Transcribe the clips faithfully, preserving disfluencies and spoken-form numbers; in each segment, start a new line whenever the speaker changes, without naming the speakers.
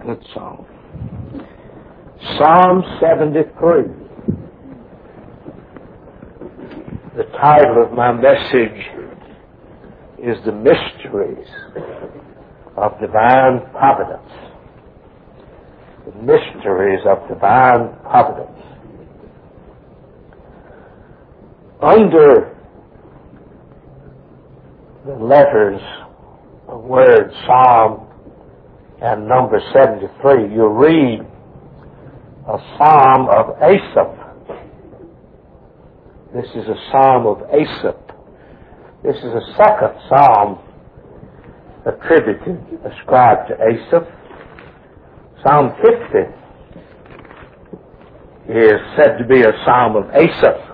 Good song. Psalm seventy-three. The title of my message is The Mysteries of Divine Providence. The Mysteries of Divine Providence. Under the letters of word Psalm and number seventy-three, you'll read a Psalm of Asaph. This is a Psalm of Asaph. This is a second Psalm attributed, ascribed to Asaph. Psalm fifty is said to be a Psalm of Asaph.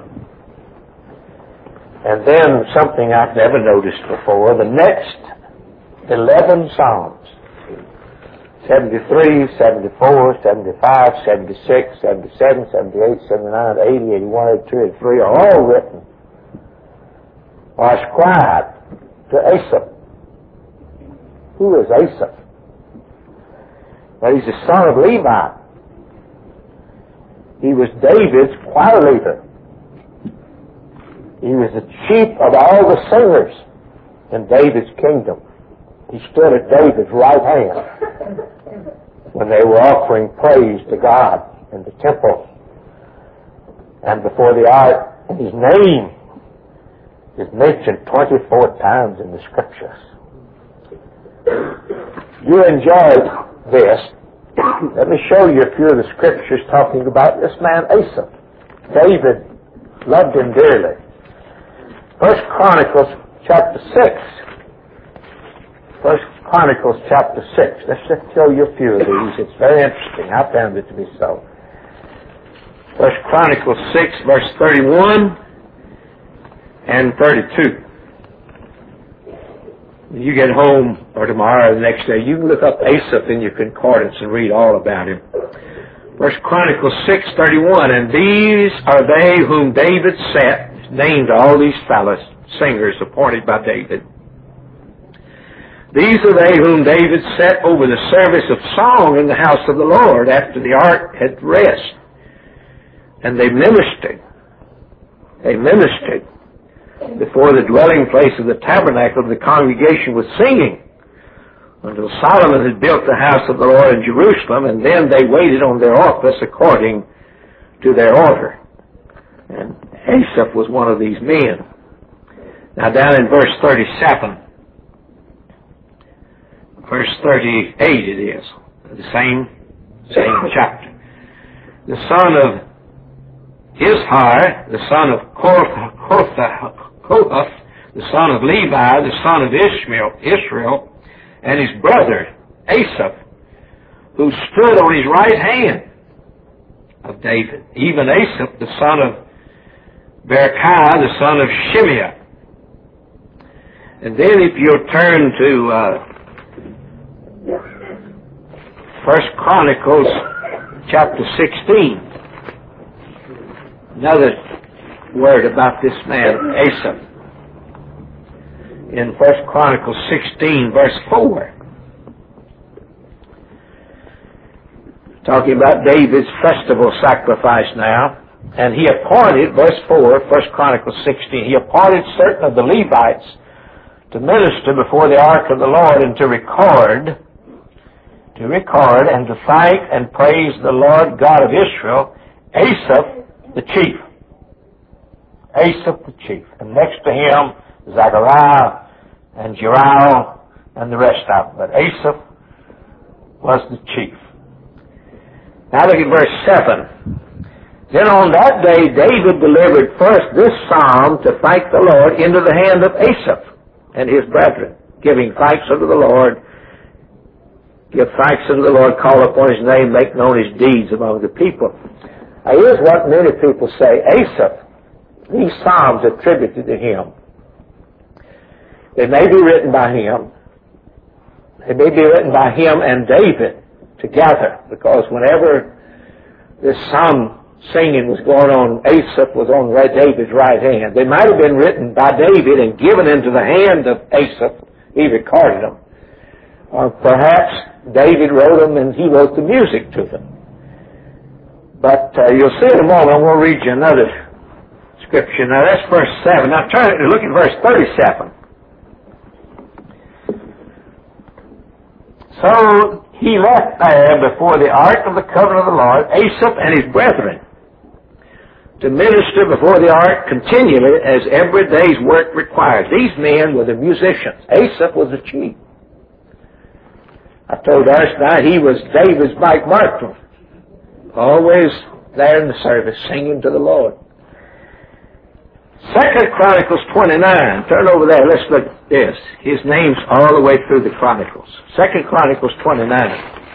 And then something I've never noticed before, the next eleven Psalms, seventy-three, seventy-four, seventy-five, seventy-six, seventy-seven, seventy-eight, seventy-nine, eighty, eighty-one, eighty-two, eighty-three are all written or ascribed to Asaph. Who is Asaph? Well, he's the son of Levi. He was David's choir leader. He was the chief of all the singers in David's kingdom. He stood at David's right hand when they were offering praise to God in the temple and before the ark. His name is mentioned twenty-four times in the Scriptures. You enjoyed this. Let me show you a few of the Scriptures talking about this man Asaph. David loved him dearly. First Chronicles chapter six. First Chronicles chapter six. Let's just show you a few of these. It's very interesting. I found it to be so. First Chronicles six, verse thirty-one and thirty-two. When you get home or tomorrow or the next day, you can look up Asaph in your concordance and read all about him. First Chronicles six, thirty-one. And these are they whom David set, named all these fellows, singers appointed by David. These are they whom David set over the service of song in the house of the Lord after the ark had rest. And they ministered. They ministered before the dwelling place of the tabernacle of the congregation with singing until Solomon had built the house of the Lord in Jerusalem, and then they waited on their office according to their order. And Asaph was one of these men. Now down in verse thirty-seven, verse thirty-eight it is, the same, same chapter. The son of Izhar, the son of Kohath, the son of Levi, the son of Ishmael, Israel, and his brother Asaph, who stood on his right hand of David, even Asaph, the son of Berechiah, the son of Shimeah. And then if you'll turn to uh, First Chronicles chapter sixteen, another word about this man Asaph. In First Chronicles sixteen, verse four, talking about David's festival sacrifice now. And he appointed, verse four, First Chronicles sixteen, he appointed certain of the Levites to minister before the ark of the Lord and to record, to record and to thank and praise the Lord God of Israel, Asaph the chief. Asaph the chief. And next to him, Zechariah and Jeriel and the rest of them. But Asaph was the chief. Now look at verse seven. Then on that day David delivered first this psalm to thank the Lord into the hand of Asaph and his brethren, giving thanks unto the Lord. Give thanks unto the Lord, call upon his name, make known his deeds among the people. Now here's what many people say. Asaph, these psalms attributed to him, they may be written by him. They may be written by him and David together, because whenever this psalm singing was going on, Asaph was on David's right hand. They might have been written by David and given into the hand of Asaph. He recorded them. Or perhaps David wrote them and he wrote the music to them. But uh, you'll see in a moment, I'm going to read you another scripture. Now that's verse seven. Now turn and look at verse thirty-seven. So he left there before the ark of the covenant of the Lord, Asaph and his brethren, to minister before the ark continually as every day's work required. These men were the musicians. Asaph was the chief. I told us now he was David's Mike Markle, always there in the service singing to the Lord. Second Chronicles twenty-nine. Turn over there. Let's look at this. His name's all the way through the Chronicles. Second Chronicles twenty-nine.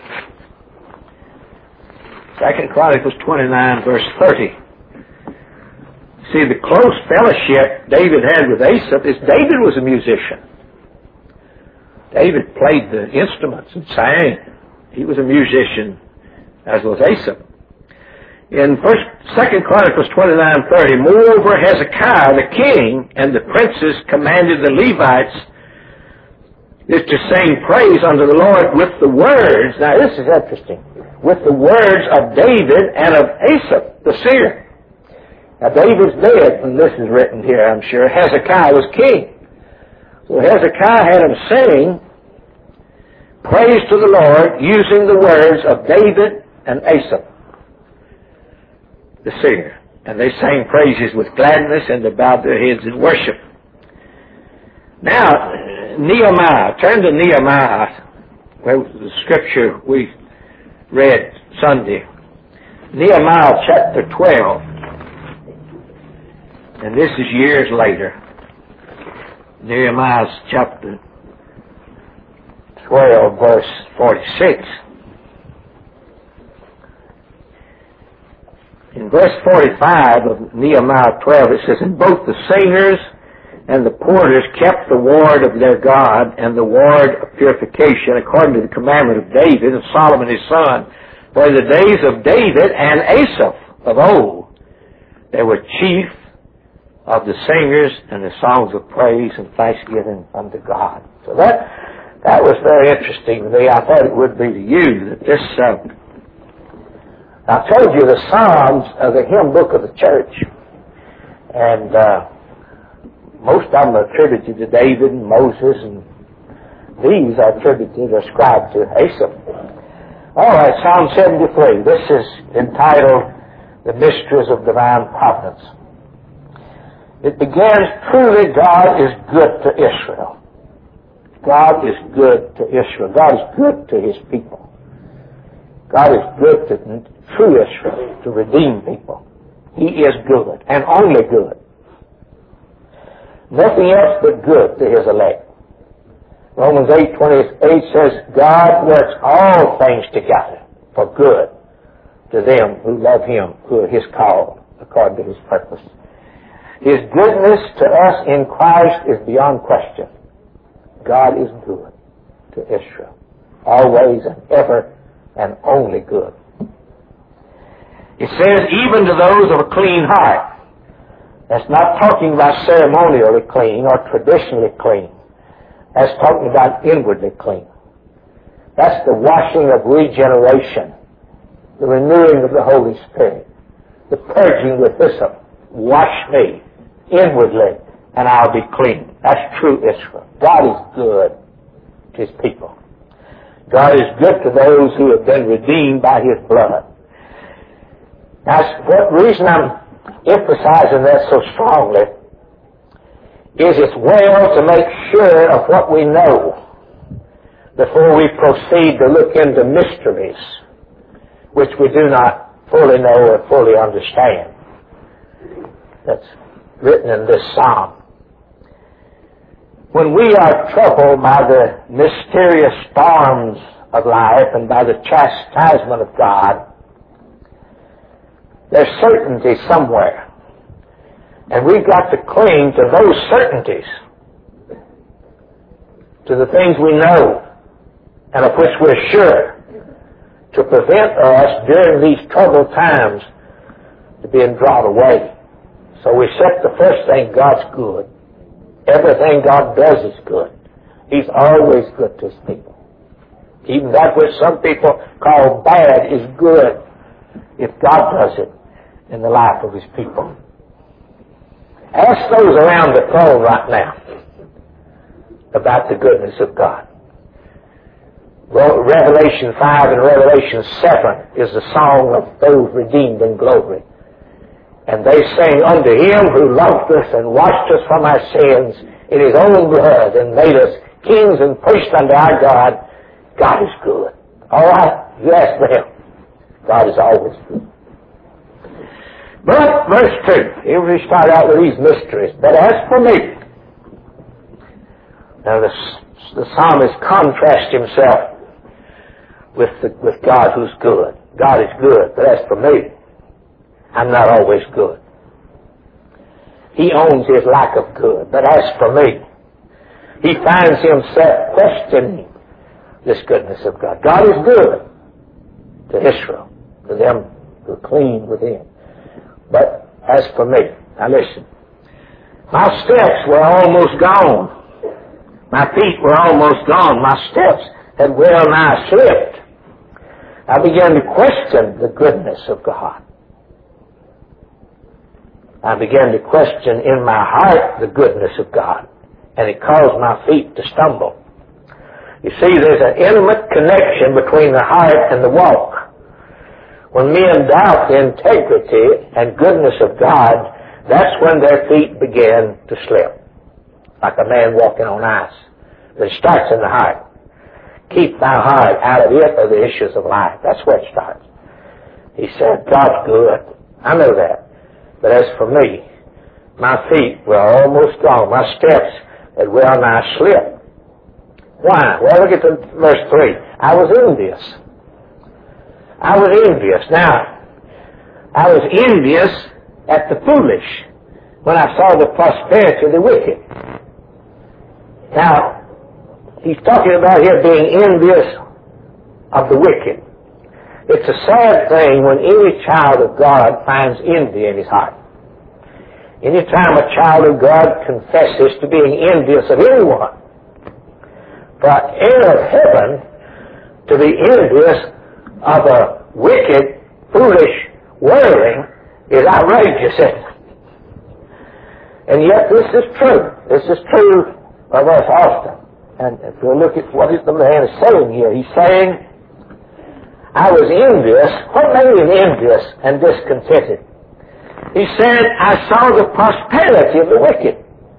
Second Chronicles twenty-nine, verse thirty. See, the close fellowship David had with Asaph is David was a musician. David played the instruments and sang. He was a musician, as was Asaph. In First, Second Chronicles twenty-nine thirty, moreover Hezekiah the king and the princes commanded the Levites is to sing praise unto the Lord with the words. Now this is interesting. With the words of David and of Asaph the seer. Now David's dead when this is written here, I'm sure. Hezekiah was king. So Hezekiah had him sing praise to the Lord using the words of David and Asaph the singer. And they sang praises with gladness and they bowed their heads in worship. Now, Nehemiah. Turn to Nehemiah, where the scripture we read Sunday. Nehemiah chapter twelve. And this is years later. Nehemiah chapter twelve, verse forty-six. In verse forty-five of Nehemiah twelve, it says, and both the singers and the porters kept the ward of their God and the ward of purification according to the commandment of David and Solomon his son. For in the days of David and Asaph of old, they were chief of the singers and the songs of praise and thanksgiving unto God. So that that was very interesting to me. I thought it would be to you that this... Uh, I told you the Psalms are the hymn book of the church. And uh, most of them are attributed to David and Moses, and these are attributed or ascribed to Asaph. All right, Psalm seventy-three. This is entitled The Mysteries of Divine Providence. It begins, truly God is good to Israel. God is good to Israel. God is good to His people. God is good to true Israel, to redeem people. He is good, and only good. Nothing else but good to His elect. Romans eight twenty-eight says, God works all things together for good to them who love Him, who are His called, according to His purpose. His goodness to us in Christ is beyond question. God is good to Israel, always and ever, and only good. It says, even to those of a clean heart. That's not talking about ceremonially clean or traditionally clean. That's talking about inwardly clean. That's the washing of regeneration, the renewing of the Holy Spirit, the purging with hyssop. Wash me inwardly, and I'll be clean. That's true Israel. God is good to His people. God is good to those who have been redeemed by His blood. Now, what reason I'm emphasizing that so strongly is it's well to make sure of what we know before we proceed to look into mysteries which we do not fully know or fully understand. That's written in this psalm. When we are troubled by the mysterious storms of life and by the chastisement of God, there's certainty somewhere. And we've got to cling to those certainties, to the things we know and of which we're sure, to prevent us during these troubled times to being drawn away. So we set the first thing, God's good. Everything God does is good. He's always good to His people. Even that which some people call bad is good if God does it in the life of His people. Ask those around the throne right now about the goodness of God. Well, Revelation five and Revelation seven is the song of those redeemed in glory. And they sing, unto Him who loved us and washed us from our sins in His own blood and made us kings and priests unto our God. God is good. All right, you ask them. God is always good. But, verse two, here we start out with these mysteries. But as for me, now the, the psalmist contrasts himself with, the, with God who's good. God is good, but as for me, I'm not always good. He owns His lack of good, but as for me, he finds himself questioning this goodness of God. God is good to Israel, to them who are clean within. But as for me, now listen, my steps were almost gone. My feet were almost gone. My steps had well nigh slipped. I began to question the goodness of God. I began to question in my heart the goodness of God, and it caused my feet to stumble. You see, there's an intimate connection between the heart and the walk. When men doubt the integrity and goodness of God, that's when their feet begin to slip, like a man walking on ice. But it starts in the heart. Keep thy heart, out of it are the issues of life. That's where it starts. He said, God's good. I know that. But as for me, my feet were almost gone. My steps had well nigh slipped. Why? Well, look at the verse three. I was envious. I was envious. Now, I was envious at the foolish when I saw the prosperity of the wicked. Now, he's talking about here being envious of the wicked. It's a sad thing when any child of God finds envy in his heart. Anytime a child of God confesses to being envious of anyone, for an heir of heaven to be envious of a wicked, foolish, worldling is outrageous. And yet this is true. This is true of us often. And if we look at what the man is saying here, he's saying, I was envious. What made him envious and discontented? He said, I saw the prosperity of the wicked.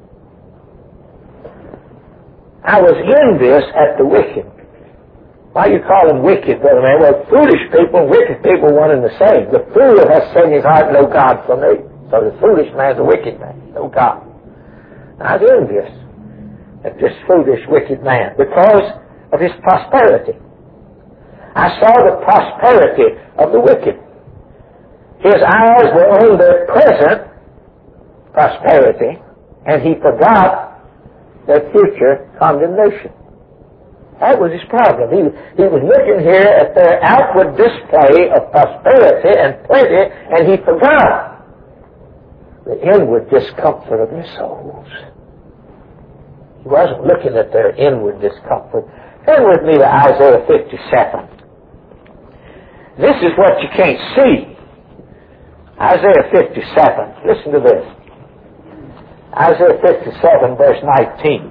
I was envious at the wicked. Why you call them wicked, brother man? Well, foolish people and wicked people one and the same. The fool has said in his heart, no God for me. So the foolish man is a wicked man, no God. I was envious at this foolish, wicked man because of his prosperity. I saw the prosperity of the wicked. His eyes were on their present prosperity, and he forgot their future condemnation. That was his problem. He, he was looking here at their outward display of prosperity and plenty, and he forgot the inward discomfort of their souls. He wasn't looking at their inward discomfort. Turn with me to Isaiah fifty-seven. This is what you can't see. Isaiah fifty-seven. Listen to this. Isaiah fifty-seven, verse nineteen.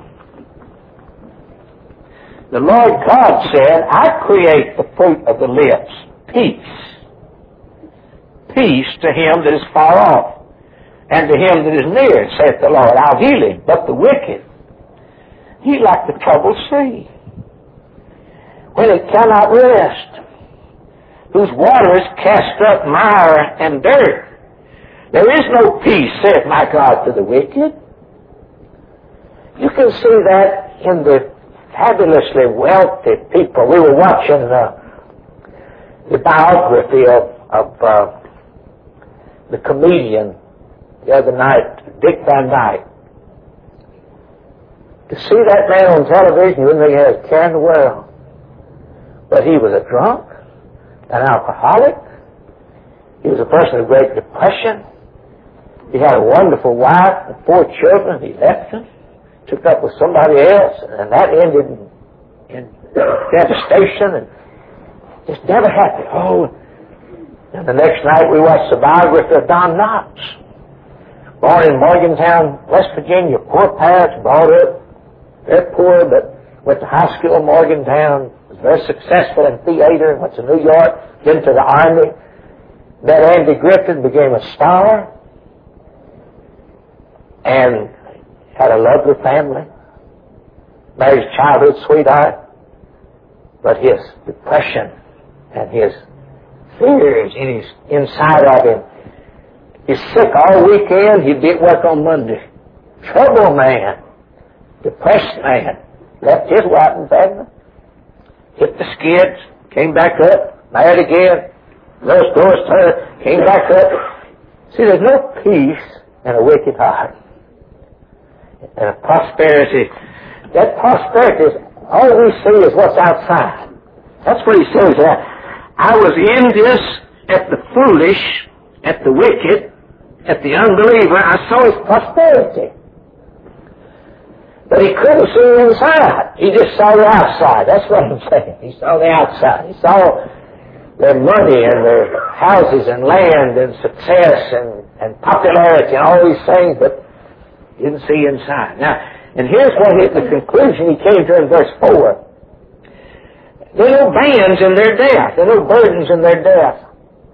The Lord God said, I create the fruit of the lips, peace. Peace to him that is far off, and to him that is near, saith the Lord. I'll heal him. But the wicked, he like the troubled sea, when it cannot rest, whose waters cast up mire and dirt. There is no peace, saith my God, to the wicked. You can see that in the fabulously wealthy people. We were watching uh, the biography of, of uh, the comedian the other night, Dick Van Dyke. To see that man on television, you wouldn't think he had a care in the world. But he was a drunk, an alcoholic. He was a person of great depression. He had a wonderful wife and four children. He left them, took up with somebody else, and that ended in, in devastation and just never happy. Oh, and the next night we watched the biography of Don Knox. Born in Morgantown, West Virginia, poor parents, brought up. They're poor, but went to high school in Morgantown, was very successful in theater, went to New York, then to the Army. Met Andy Griffith, became a star, and had a lovely family. Married his childhood sweetheart. But his depression and his fears in his inside of him. He's sick all weekend. He'd be at work on Monday. Trouble man. Depressed man. Left his wife and family. Hit the skids. Came back up. Married again. Those doors turned. Came back up. See, there's no peace in a wicked heart. And a prosperity. That prosperity is, all we see is what's outside. That's what he says there. I was envious at the foolish, at the wicked, at the unbeliever. I saw his prosperity. But he couldn't see inside. He just saw the outside. That's what I'm saying. He saw the outside. He saw their money and their houses and land and success and, and popularity and all these things, but he didn't see inside. Now, and here's what he, the conclusion he came to in verse four. There are no bands in their death. There are no burdens in their death.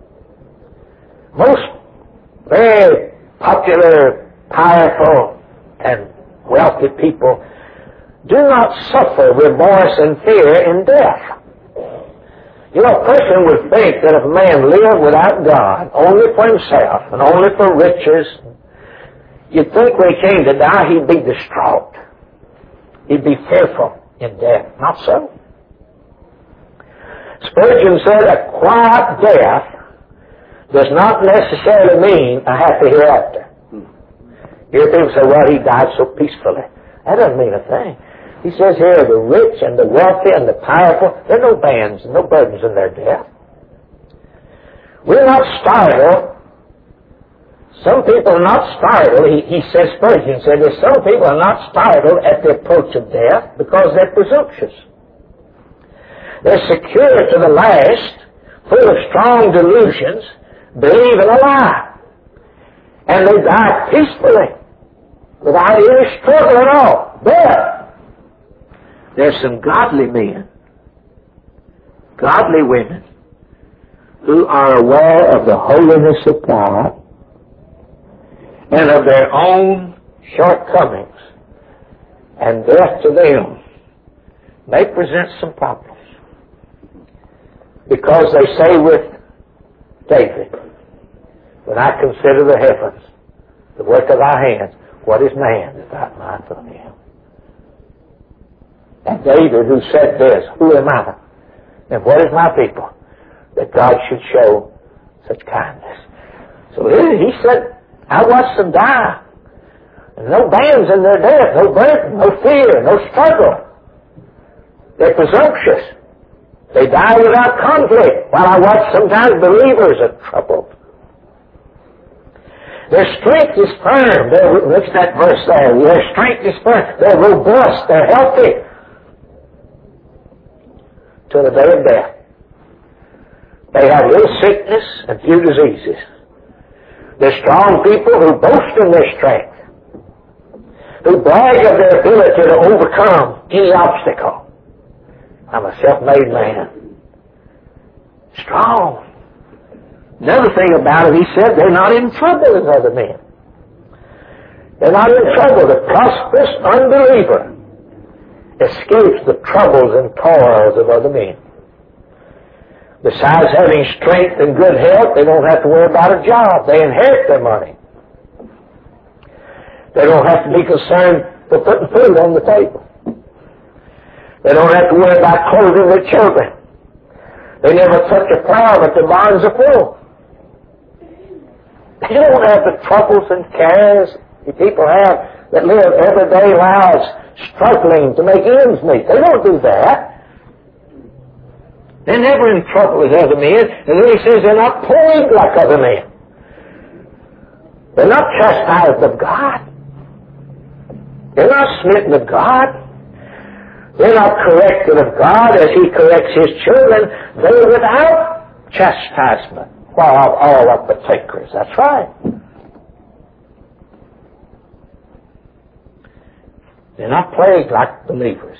Most very popular, powerful, and wealthy people do not suffer remorse and fear in death. You know, a person would think that if a man lived without God, only for himself and only for riches, you'd think when he came to die, he'd be distraught. He'd be fearful in death. Not so. Spurgeon said a quiet death does not necessarily mean a happy hereafter. Here people say, well, he died so peacefully. That doesn't mean a thing. He says here, the rich and the wealthy and the powerful, there are no bands and no burdens in their death. We're not startled. Some people are not startled. He, he says, Spurgeon said, that some people are not startled at the approach of death because they're presumptuous. They're secure to the last, full of strong delusions, believe in a lie. And they die peacefully, without any struggle at all. But there's some godly men, godly women, who are aware of the holiness of God and of their own shortcomings, and death to them may present some problems. Because they say with David, when I consider the heavens, the work of thy hands, what is man that thou art mindful of him? And David, who said this, who am I? And what is my people? That God should show such kindness. So he said, I watched them die. And no bands in their death, no burden, no fear, no struggle. They're presumptuous. They die without conflict, while I watch sometimes believers are troubled. Their strength is firm. They're, look at that verse there. Their strength is firm. They're robust. They're healthy. To the day of death. They have little sickness and few diseases. They're strong people who boast in their strength, who brag of their ability to overcome any obstacle. I'm a self-made man. Strong. Another thing about it, he said, they're not in trouble as other men. They're not in trouble. The prosperous unbeliever escapes the troubles and toils of other men. Besides having strength and good health, they don't have to worry about a job. They inherit their money. They don't have to be concerned for putting food on the table. They don't have to worry about clothing their children. They never touch a plow, but their barns are full. They don't have the troubles and cares that people have that live everyday lives struggling to make ends meet. They don't do that. They're never in trouble as other men. And then he says they're not plagued like other men. They're not chastised of God. They're not smitten of God. They're not corrected of God as He corrects His children. They're without chastisement, while all are partakers. That's right. They're not plagued like believers.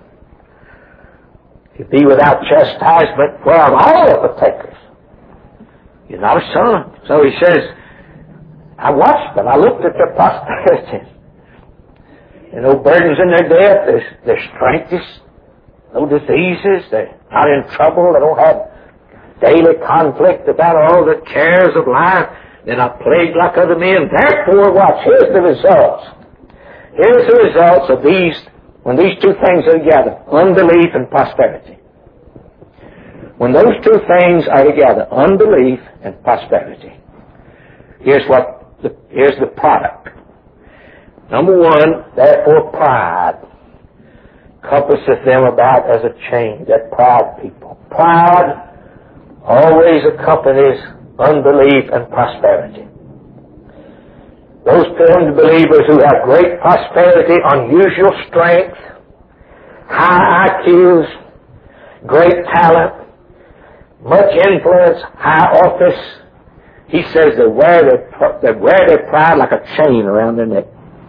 You be without chastisement, while all are partakers. You're not a son. So He says, I watched them. I looked at their prosperity. And no burdens in their death. Their, their strength is no diseases. They're not in trouble. They don't have daily conflict about all the cares of life. They're not plagued like other men. Therefore, watch. Here's the results. Here's the results of these, when these two things are together. Unbelief and prosperity. When those two things are together, unbelief and prosperity. Here's what, the, here's the product. Number one, therefore pride compasseth them about as a chain. That proud people. Pride always accompanies unbelief and prosperity. Those believers who have great prosperity, unusual strength, high I Qs, great talent, much influence, high office, he says they wear their, they wear their pride like a chain around their neck.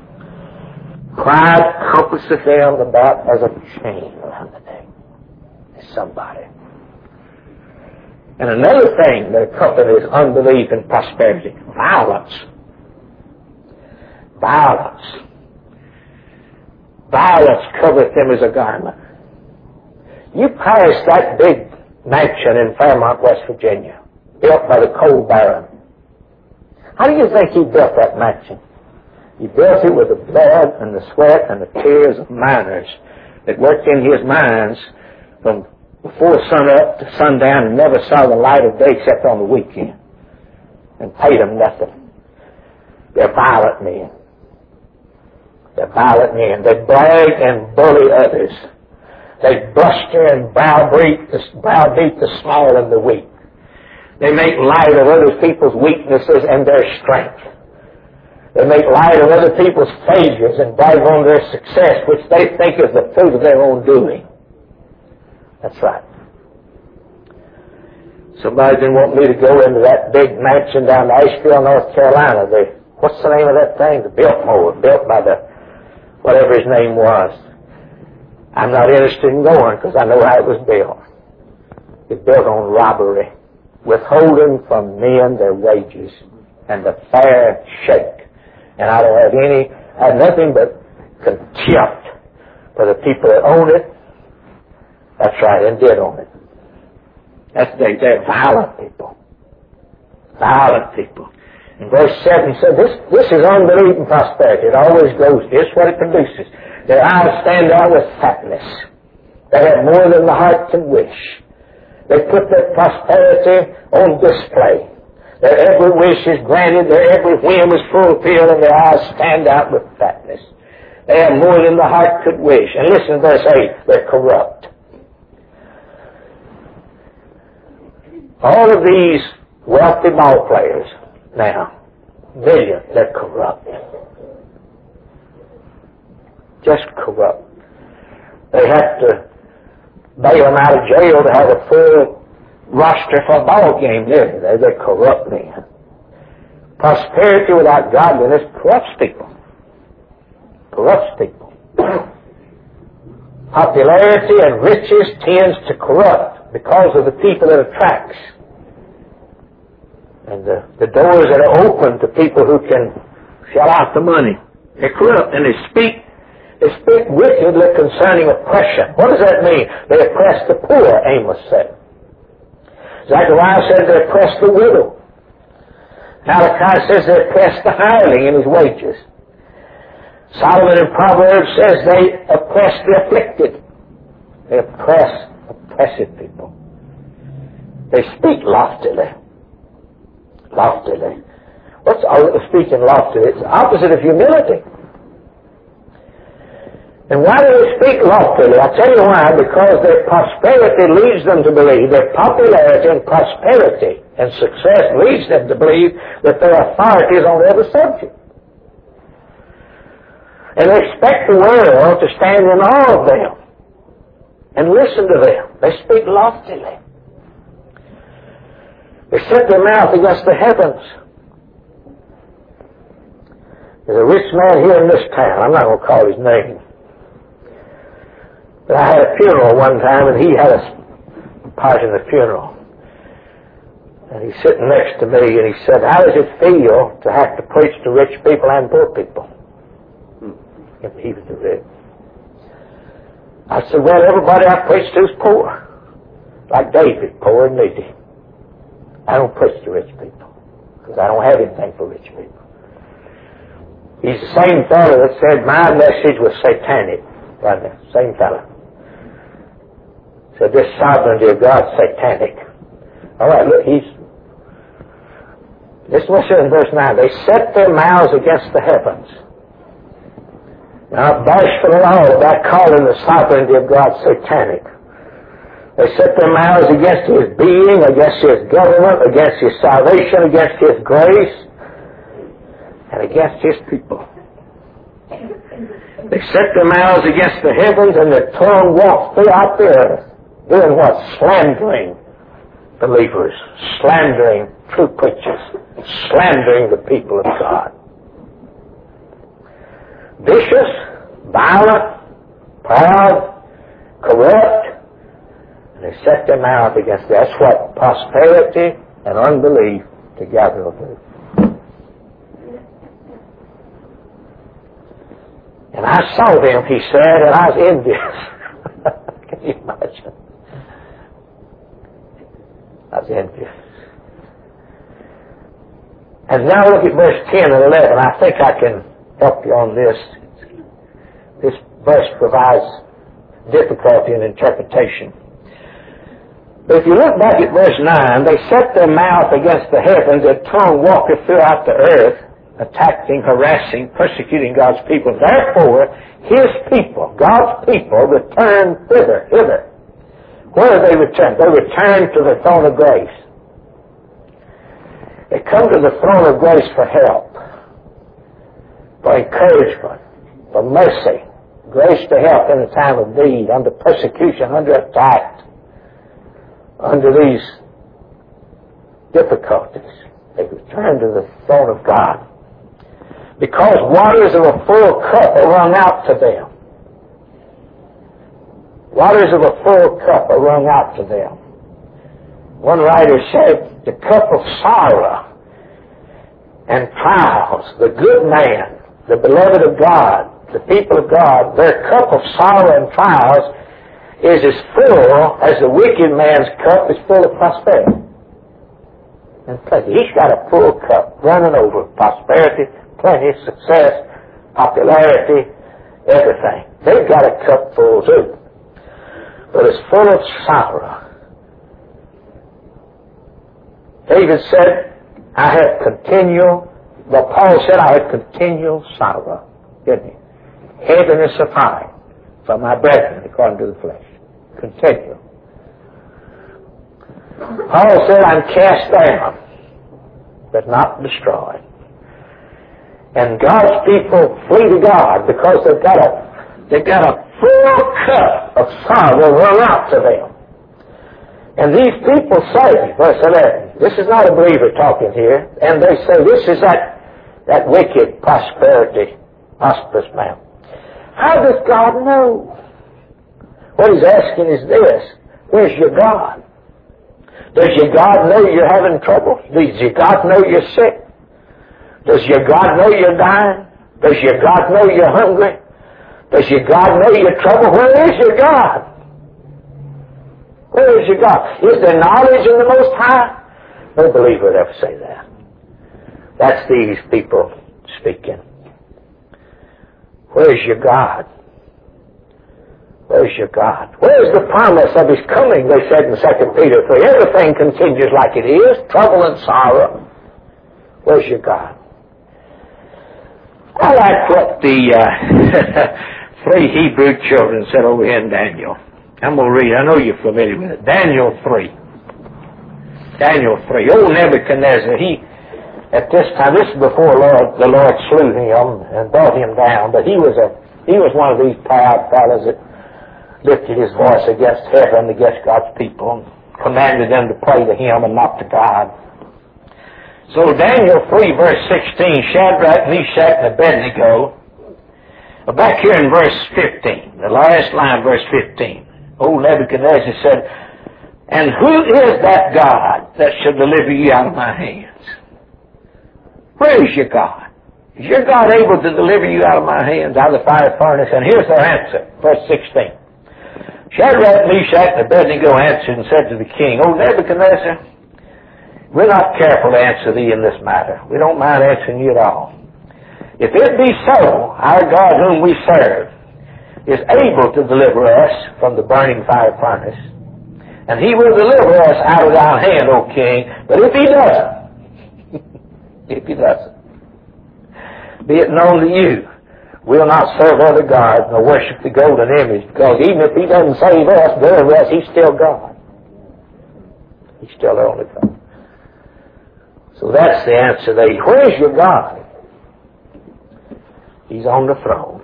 Pride compasseth them about as a chain around the neck. There's somebody. And another thing that accompanies unbelief and prosperity, violence. Violence. Violence covereth them as a garment. You pass that big mansion in Fairmont, West Virginia, built by the coal baron. How do you think he built that mansion? He built it with the blood and the sweat and the tears of miners that worked in his mines from before sun up to sundown and never saw the light of day except on the weekend, and paid them nothing. They're violent men. They're violent men. They brag and bully others. They bluster and browbeat the, browbeat the small and the weak. They make light of other people's weaknesses and their strength. They make light of other people's failures and brag on their success, which they think is the fruit of their own doing. That's right. Somebody didn't want me to go into that big mansion down in Asheville, North Carolina. The, what's the name of that thing? The Biltmore, built by the, whatever his name was. I'm not interested in going because I know how it was built. It's built on robbery, withholding from men their wages, and the fair shake. And I don't have any, I have nothing but contempt for the people that own it. That's right, and did own it. That's they, they're violent people. Violent people. In verse seven said, this, this is unbelief and prosperity. It always goes, this is what it produces. Their eyes stand out with fatness. They have more than the heart can wish. They put their prosperity on display. Their every wish is granted, their every whim is fulfilled, and their eyes stand out with fatness. They have more than the heart could wish. And listen to verse eight, they're corrupt. All of these wealthy ball players now, millions, they're corrupt. Just corrupt. They have to bail them out of jail to have a full roster for a ball game there. They're, they're corrupt men. Prosperity without godliness corrupts people. Corrupts people. Popularity and riches tends to corrupt because of the people it attracts. And the, the doors that are open to people who can shell out the money. They're corrupt, and they speak They speak wickedly concerning oppression. What does that mean? They oppress the poor, Amos said. Zechariah said they oppress the widow. Malachi says they oppress the hireling in his wages. Solomon in Proverbs says they oppress the afflicted. They oppress oppressive people. They speak loftily. Loftily. What's speaking loftily? It's the opposite of humility. And why do they speak loftily? I'll tell you why. Because their prosperity leads them to believe, their popularity and prosperity and success leads them to believe that their authority is on every subject. And they expect the world to stand in awe of them. And listen to them. They speak loftily. They set their mouth against the heavens. There's a rich man here in this town. I'm not going to call his name. But I had a funeral one time, and he had a part in the funeral. And he's sitting next to me, and he said, how does it feel to have to preach to rich people and poor people? And he was the rich. I said, well, everybody I preach to is poor. Like David, poor and needy. I don't preach to rich people, because I don't have anything for rich people. He's the same fellow that said my message was satanic. Right there, same fellow. Said this sovereignty of God's satanic. All right, look, he's... This is what it says in verse nine. They set their mouths against the heavens. Now, bashful at all about calling the sovereignty of God satanic. They set their mouths against His being, against His government, against His salvation, against His grace, and against His people. They set their mouths against the heavens, and their tongue walks throughout the earth, doing what? Slandering believers, slandering true preachers, slandering the people of God. Vicious, violent, proud, corrupt, and they set their mouth against that. That's what prosperity and unbelief together will do. And I saw them, he said, and I was envious. Can you imagine? I was envious. And now look at verse ten and eleven. I think I can help you on this. This verse provides difficulty in interpretation. But if you look back at verse nine, they set their mouth against the heavens, their tongue walketh throughout the earth, attacking, harassing, persecuting God's people. Therefore, His people, God's people, return thither, hither. Where do they return? They return to the throne of grace. They come to the throne of grace for help, for encouragement, for mercy, grace to help in the time of need, under persecution, under attack, under these difficulties. They return to the throne of God. Because waters of a full cup are wrung out to them. Waters of a full cup are wrung out to them. One writer said, the cup of sorrow and trials, the good man, the beloved of God, the people of God, their cup of sorrow and trials is as full as the wicked man's cup is full of prosperity and plenty. He's got a full cup running over, prosperity, plenty, success, popularity, everything. They've got a cup full too, but it's full of sorrow. David said, I have continual, well, Paul said, I have continual sorrow, didn't he? Heaviness of heart for my brethren, according to the flesh. Continual. Paul said, I'm cast down, but not destroyed. And God's people flee to God because they've got a, they've got a full cup of sorrow run out to them. And these people say, verse eleven, this is not a believer talking here, and they say, this is that, that wicked prosperity, prosperous man. How does God know? What he's asking is this, where's your God? Does your God know you're having trouble? Does your God know you're sick? Does your God know you're dying? Does your God know you're hungry? Does your God know your trouble? Where is your God? Where is your God? Is there knowledge in the Most High? No believer would ever say that. That's these people speaking. Where's your God? Where's your God? Where's the promise of His coming? They said in Second Peter three. Everything continues like it is, trouble and sorrow. Where's your God? I like what the uh, three Hebrew children said over here in Daniel. I'm going to read. I know you're familiar with it. Daniel three. Daniel three. Old Nebuchadnezzar, he, at this time, this is before Lord, the Lord slew him and brought him down, but he was a he was one of these proud fellows that lifted his voice against heaven, against God's people, and commanded them to pray to him and not to God. So Daniel three, verse sixteen, Shadrach, Meshach, and Abednego. Back here in verse fifteen, the last line, verse fifteen, old Nebuchadnezzar said, "And who is that God that shall deliver you out of my hands?" Where is your God? Is your God able to deliver you out of my hands, out of the fire furnace? And here's their answer, verse sixteen. Shadrach, Meshach, and Abednego answered and said to the king, "O Nebuchadnezzar, we're not careful to answer thee in this matter. We don't mind answering you at all. If it be so, our God whom we serve is able to deliver us from the burning fire furnace, and he will deliver us out of thy hand, O king. But if he doesn't, if he doesn't, be it known to you, we'll not serve other gods nor worship the golden image, because even if he doesn't save us, deliver us, he's still God. He's still the only God." So that's the answer there. Where's your God? He's on the throne.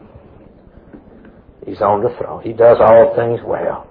He's on the throne. He does all things well.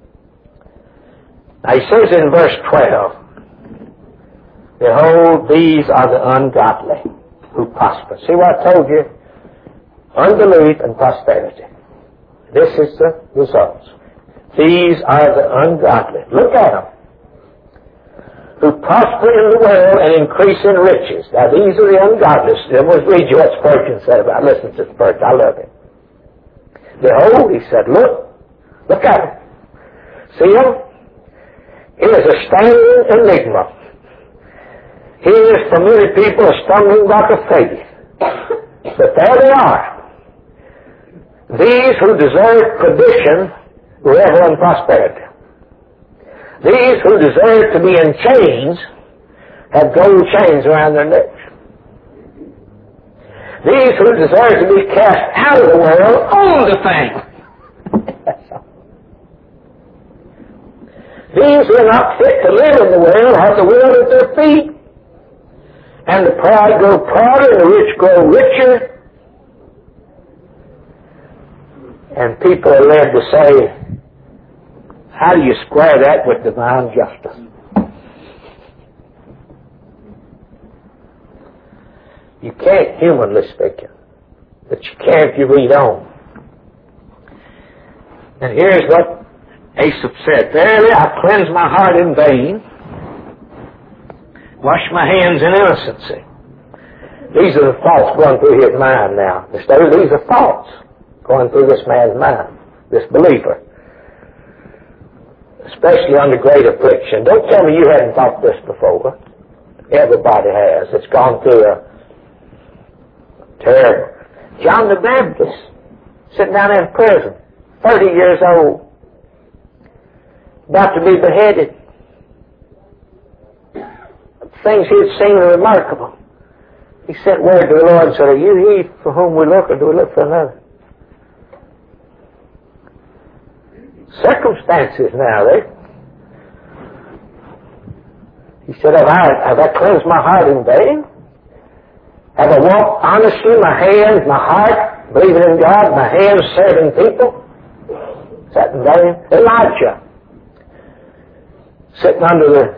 Now he says in verse twelve, "Behold, these are the ungodly who prosper." See what I told you? Unbelief and prosperity. This is the results. These are the ungodly. Look at them. Who prosper in the world and increase in riches. Now these are the ungodly. Let me read you what Spurgeon said about. Listen to Spurgeon. I love him. "Behold," he said, "look. Look at him. See him? He is a standing enigma. He is for many people a stumbling block of faith. But there they are. These who deserve perdition revel in prosperity. These who deserve to be in chains have gold chains around their necks. These who deserve to be cast out of the world own the thing. These who are not fit to live in the world have the world at their feet. And the proud grow prouder, and the rich grow richer. And people are led to say, how do you square that with divine justice? You can't, humanly speaking, but you can if you read on. And here's what Asaph said, "Verily I cleanse my heart in vain, wash my hands in innocency." These are the thoughts going through his mind now. These are thoughts going through this man's mind, this believer. Especially under great affliction. Don't tell me you hadn't thought this before. Everybody has. It's gone through a terrible. John the Baptist, sitting down in prison, thirty years old, about to be beheaded. Things he had seen were remarkable. He sent word to the Lord and said, "Are you he for whom we look, or do we look for another?" Circumstances now, they. He said, have I, have I cleansed my heart in vain? Have I walked honestly, my hands, my heart, believing in God, my hands serving people? Is that in vain? Elijah, sitting under the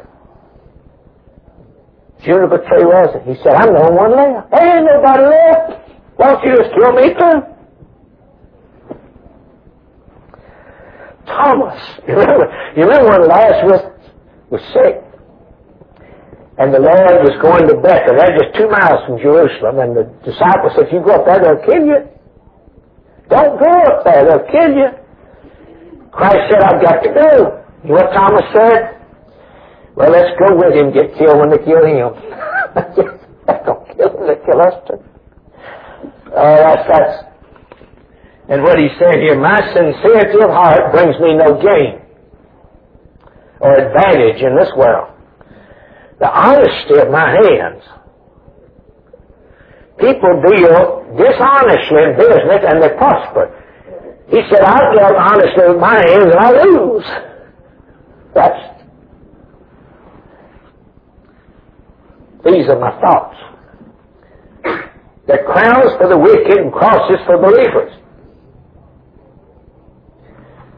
juniper tree, was it? He said, "I'm the only one left. There ain't nobody left. Why don't you just kill me too?" Thomas, you remember, you remember when Lazarus was sick and the Lord was going to Bethany, they're just two miles from Jerusalem, and the disciples said, "If you go up there, they'll kill you. Don't go up there, they'll kill you." Christ said, "I've got to go." You know what Thomas said? "Well, let's go with him, get killed when they kill him." They're going to kill him, they kill us too. Oh, that's, that's And what he said here, "My sincerity of heart brings me no gain or advantage in this world. The honesty of my hands." People deal dishonestly in business and they prosper. He said, "I deal honestly with my hands and I lose." That's, these are my thoughts. They're crowns for the wicked and crosses for believers.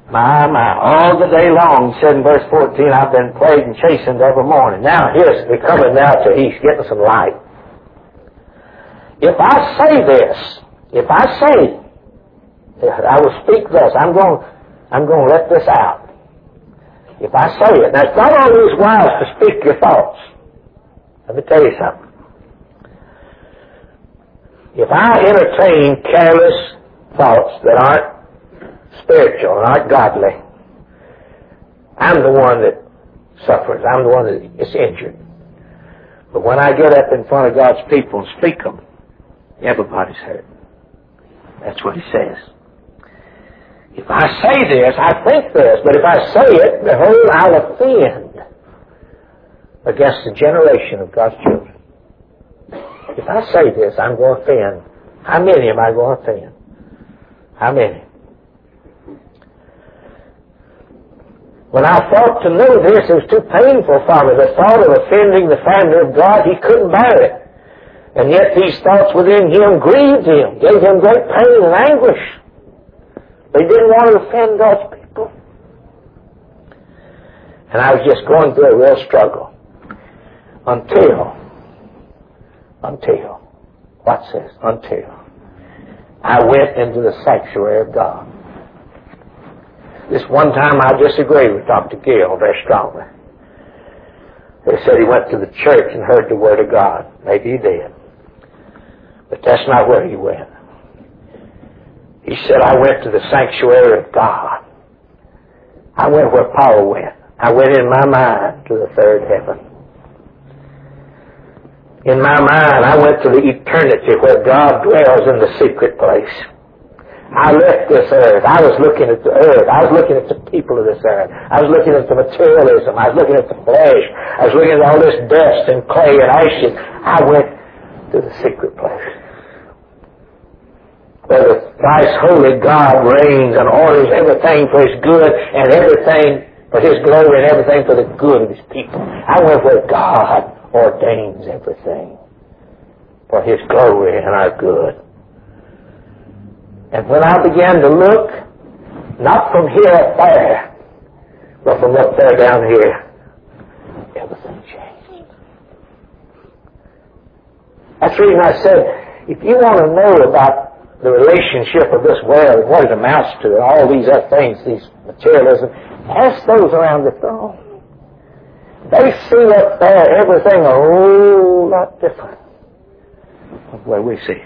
My, my, all the day long, he said in verse fourteen, I've been plagued and chastened every morning. Now, here's, we're coming now to, he's getting some light. If I say this, if I say, I will speak thus, I'm going, I'm going to let this out. If I say it, now it's not always wise to speak your thoughts. Let me tell you something. If I entertain careless thoughts that aren't spiritual and aren't godly, I'm the one that suffers. I'm the one that is injured. But when I get up in front of God's people and speak them, everybody's hurt. That's what he says. If I say this, I think this, but if I say it, behold, I'll offend against the generation of God's children. If I say this, I'm going to offend. How many am I going to offend? How many? When I thought to know this, it was too painful for me. The thought of offending the family of God, he couldn't bear it. And yet these thoughts within him grieved him, gave him great pain and anguish. But he didn't want to offend God's people. And I was just going through a real struggle. Until, until, what says? Until I went into the sanctuary of God. This one time I disagreed with Doctor Gill very strongly. They said he went to the church and heard the Word of God. Maybe he did. But that's not where he went. He said, I went to the sanctuary of God. I went where Paul went. I went in my mind to the third heaven. In my mind, I went to the eternity where God dwells in the secret place. I left this earth. I was looking at the earth. I was looking at the people of this earth. I was looking at the materialism. I was looking at the flesh. I was looking at all this dust and clay and ashes. I went to the secret place where the thrice holy God reigns and orders everything for His good and everything for His glory and everything for the good of His people. I went where God ordains everything for His glory and our good. And when I began to look, not from here up there, but from up there down here, everything changed. That's the reason I said, if you want to know about the relationship of this world, what it amounts to, and all these other things, these materialism, ask those around the throne. They see up there everything a whole lot different from the way we see.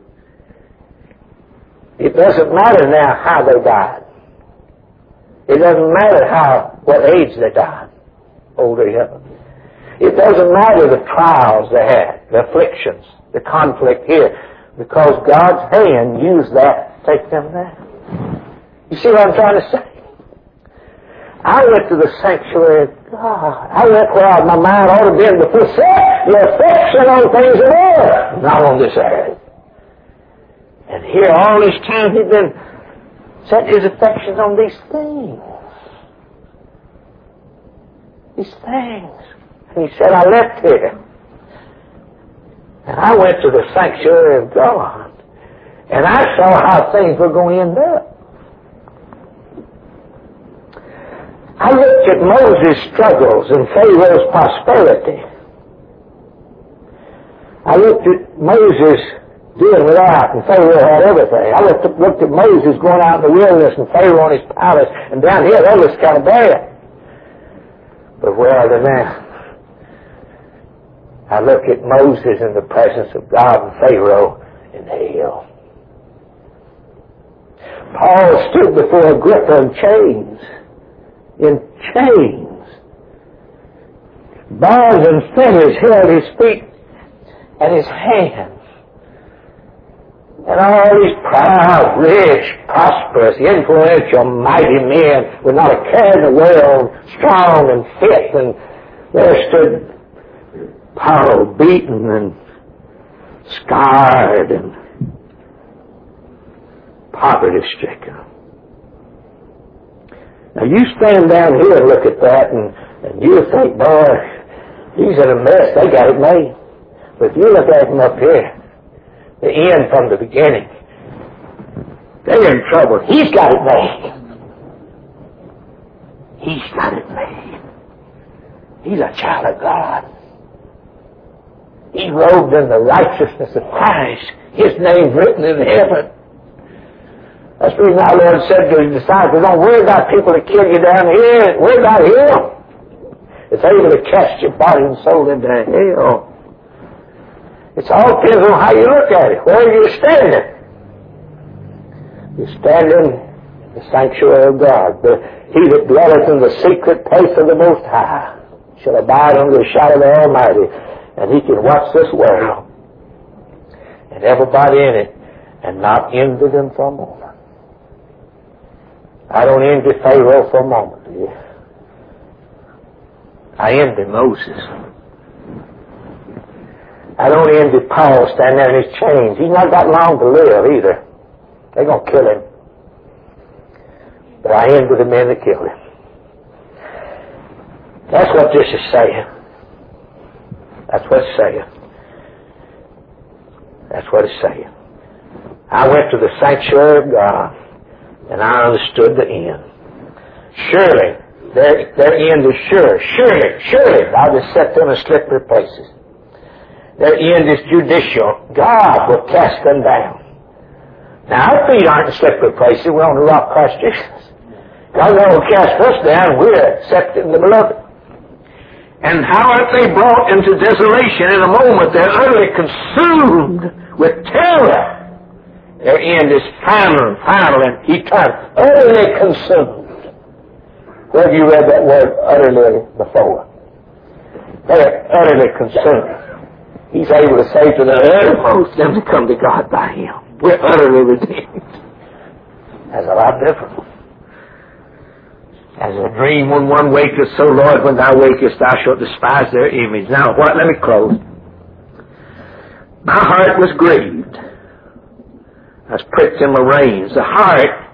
It doesn't matter now how they died. It doesn't matter how, what age they died, old or young. It doesn't matter the trials they had, the afflictions, the conflict here, because God's hand used that to take them there. You see what I'm trying to say? I went to the sanctuary of God. I went where my mind ought to be before. Set your affection on things of earth, not on this earth. And here all this time he'd been setting his affections on these things. These things. And he said, I left here. And I went to the sanctuary of God. And I saw how things were going to end up. I looked at Moses' struggles and Pharaoh's prosperity. I looked at Moses doing without, and Pharaoh had everything. I looked at, looked at Moses going out in the wilderness and Pharaoh in his palace, and down here that looks kind of bad. But where are they now? I look at Moses in the presence of God and Pharaoh in hell. Paul stood before Agrippa in chains. In chains. Bars and fetters held his feet and his hands. And all these proud, rich, prosperous, influential, mighty men with not a care in the world, strong and fit, and there stood Paul beaten and scarred and poverty-stricken. Now you stand down here and look at that, and, and you think, boy, he's in a mess. They got it made. But if you look at him up here, the end from the beginning, they're in trouble. He's got it made. He's got it made. He's a child of God. He's robed in the righteousness of Christ. His name's written in heaven. That's the reason our Lord said to His disciples, don't worry about people that kill you down here. Worry about Him. It's able to cast your body and soul into hell. It all depends on how you look at it. Where you're standing. You're standing in the sanctuary of God. The, he that dwelleth in the secret place of the Most High shall abide under the shadow of the Almighty. And He can watch this world and everybody in it and not envy them for a moment. I don't envy Pharaoh for a moment, do you? I envy Moses. I don't envy Paul standing there in his chains. He's not got long to live either. They're going to kill him. But I envy the men that killed him. That's what this is saying. That's what it's saying. That's what it's saying. I went to the sanctuary of God, and I understood the end. Surely, their, their end is sure. Surely, surely, I'll just set them in slippery places. Their end is judicial. God will cast them down. Now, our feet aren't in slippery places. We're on the rock, Christ Jesus. God will cast us down. We're accepted in the beloved. And how are they brought into desolation in a moment? They're utterly consumed with terror. Their end is final and final and eternal. Utterly consumed. Where have you read that word utterly before? They're utterly consumed. He's able to say to the uttermost them to come to God by Him. We're utterly redeemed. That's a lot different. As a dream when one waketh, so Lord, when thou wakest, thou shalt despise their image. Now, what? Let me close. My heart was grieved. I was pricked in my reins. The heart,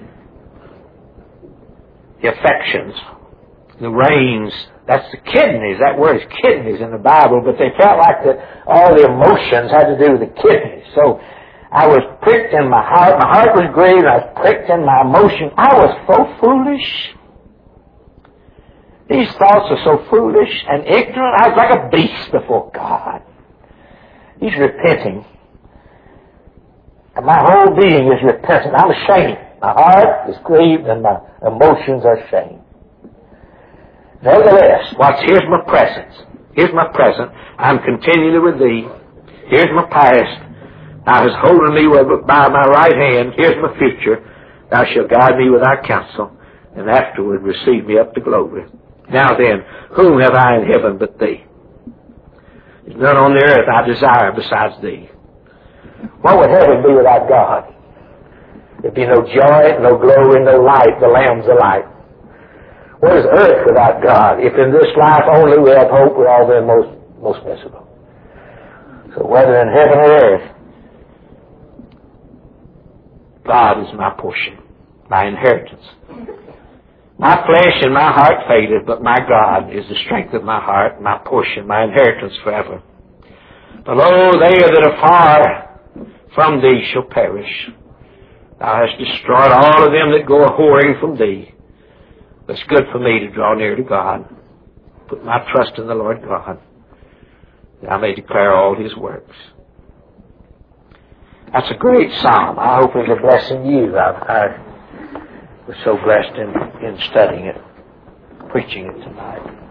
the affections, the reins, that's the kidneys. That word is kidneys in the Bible, but they felt like that all the emotions had to do with the kidneys. So I was pricked in my heart. My heart was grieved. I was pricked in my emotion. I was so foolish. These thoughts are so foolish and ignorant. I was like a beast before God. He's repenting. And my whole being is repentant. I'm ashamed. My heart is grieved and my emotions are ashamed. Nevertheless, watch, here's my presence. Here's my present. I'm continually with Thee. Here's my past. Thou hast holden me by my right hand. Here's my future. Thou shalt guide me with Thy counsel, and afterward receive me up to glory. Now then, whom have I in heaven but Thee? There's none on the earth I desire besides Thee. What would heaven be without God? There'd be no joy, no glory, no light. The Lamb's the light. What is earth without God? If in this life only we have hope, we're all then most, most miserable. So whether in heaven or earth, God is my portion, my inheritance. My flesh and my heart faded, but my God is the strength of my heart, my portion, my inheritance forever. But lo, they that are far from Thee shall perish. Thou hast destroyed all of them that go a-whoring from Thee. It's good for me to draw near to God. Put my trust in the Lord God, that I may declare all His works. That's a great psalm. I hope it's a blessing to you. I, I was so blessed in, in studying it, preaching it tonight.